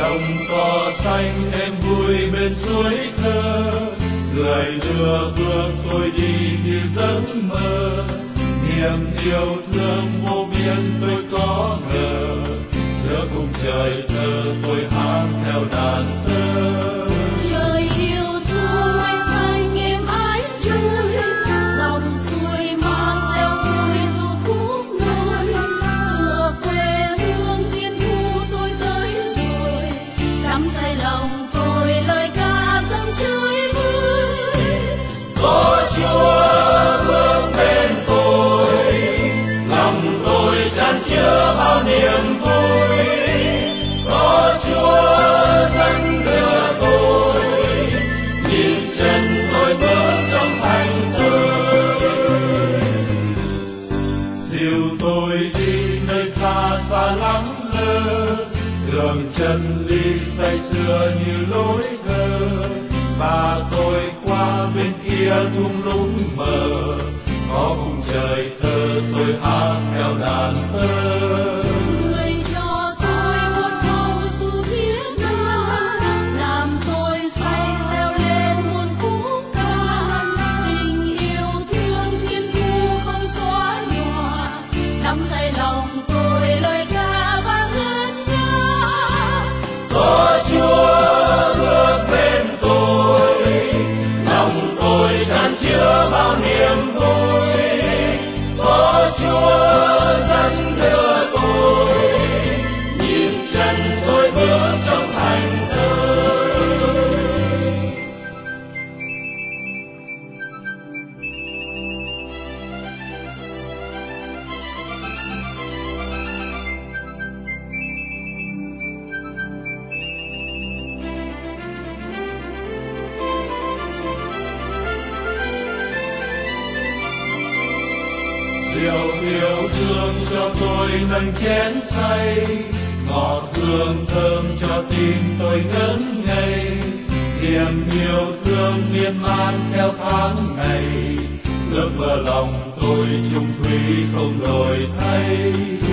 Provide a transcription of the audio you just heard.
đồng cỏ xanh êm vui bên suối thơ, người đưa bước tôi đi như giấc mơ. Niềm yêu thương vô biên tôi có ngờ, giữa khung trời thơ tôi hát theo đàn thơ. Trời yêu thương mây xanh êm ái trôi, dòng suối mang reo vui du khúc nối. Tựa quê hương thiên thu tôi tới rồi, đắm say lòng tôi lời ca dâng chơi vui. Có Chúa bước bên tôi, lòng tôi chan chứa bao niềm vui. Có Chúa dẫn đưa tôi, nhịp chân tôi bước trong thành thơi. Dìu tôi đi nơi xa xa lắm lơ, đường chân lý say sưa như lối thơ. Và tôi qua bên kia thung lũng mờ, có khung trời thơ tôi hát theo đàn thơ. Người cho tôi một câu ru thiết tha, làm tôi say reo lên muôn khúc ca. Tình yêu thương thiên thu không xóa nhòa, đắm say lòng tôi lời ca vang ngân nga. Có Chúa bước bên tôi, lòng tôi chan chứa bao niềm vui. Có Chúa dẫn đưa tôi, nhịp chân tôi bước trong thành thơi. Rượu yêu thương cho tôi nâng chén say, ngọt hương thơm cho tim tôi ngất ngây. Niềm yêu thương miên man theo tháng ngày, ước mơ lòng tôi chung thủy không đổi thay.